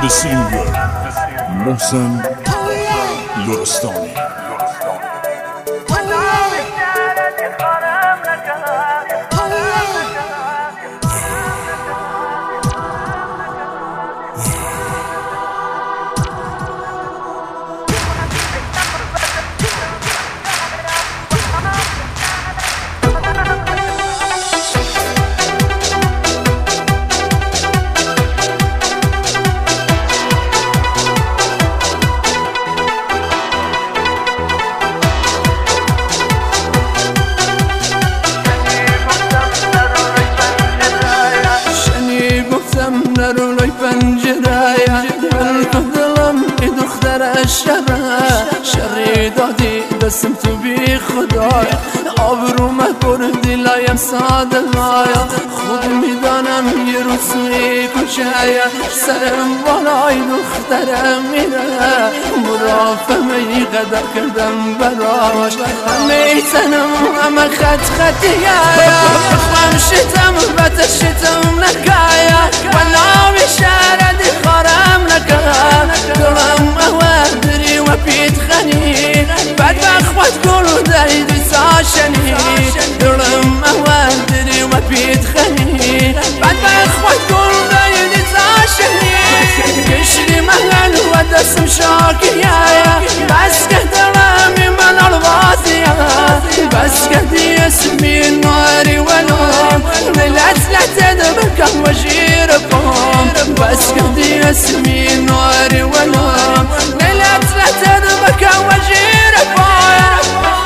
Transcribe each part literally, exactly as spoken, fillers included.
سینگر محسن لرستانی. نرولای پنجره من دلم ای دختر شره شری دادی دستم تو بی خدای آبروم بردی لایم ساده لایا خود میدانم یه روزی کجه سرم بالای دخترم میره مرافمه ای قدر کردم براش همه تنم همه خط خطیه خمشتم بتشتم نکایا وناوی شردی خارم نکا دلم اوادری و پیت خنی بد بخوت گلو دایدی ساشنی دلم اوادری و پیت خنی بد بخوت گلو دایدی ساشنی کشری محل و دستم شاکیه بس که دلمی من الوازیه بس که دی اسمی نواری ولوم نلت لتد بکم و جیر بام بس که دی اسمی نواری ولوم نلت لتد بکم و جیر بام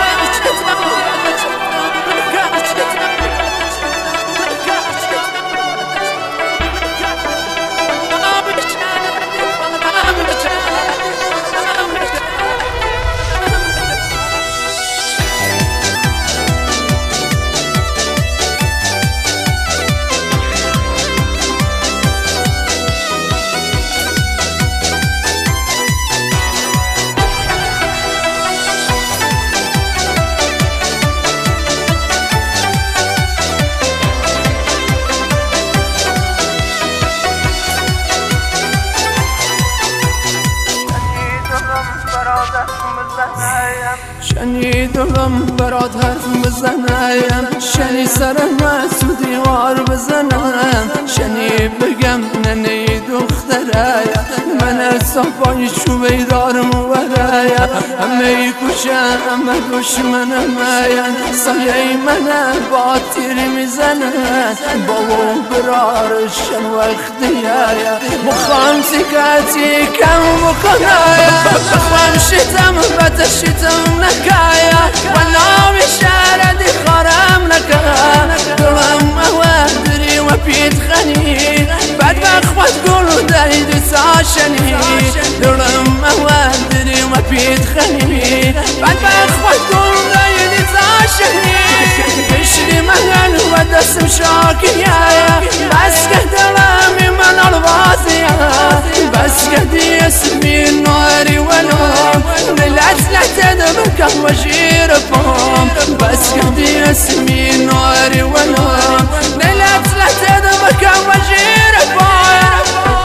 شنی دلم برات حرف بزنم شنی سرم تو دیوار بزنم شنی بگم ننه دختره من صفای چوبه دارم ورایا همه کشه همه دشمنم سایه من با تیری میزنن بابا برارشن وقتیه مخوام سکتی کم بکنه بخوام شتم بتشتم نکایا و ناوی شردی خارم نکا دلم اوادری و پیت خنی بد بخوت گلو دایدی ساشنی دلم اوادری و پیت خنی بد بخوت گلو دایدی ساشنی کشری محل و دستم شاکیه بس که دلمی من الوازیه بس که دی اسمی نواری ولوم نلت لتد بکم و جیر بام بس که دی اسمی نواری ولوم نلت لتد بکم و جیر بام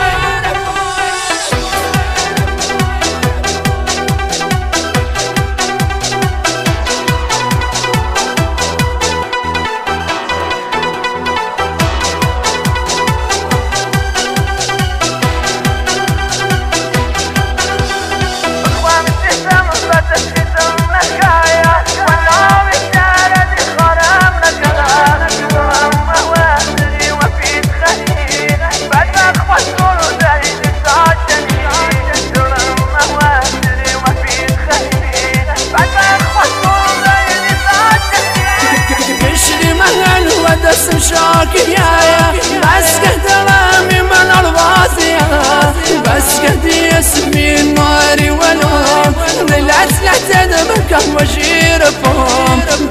دستم شاکیه بس که دلمی من الوازیه بس که دی اسمی نواری ولوم نلت لتد بکم و جیر بام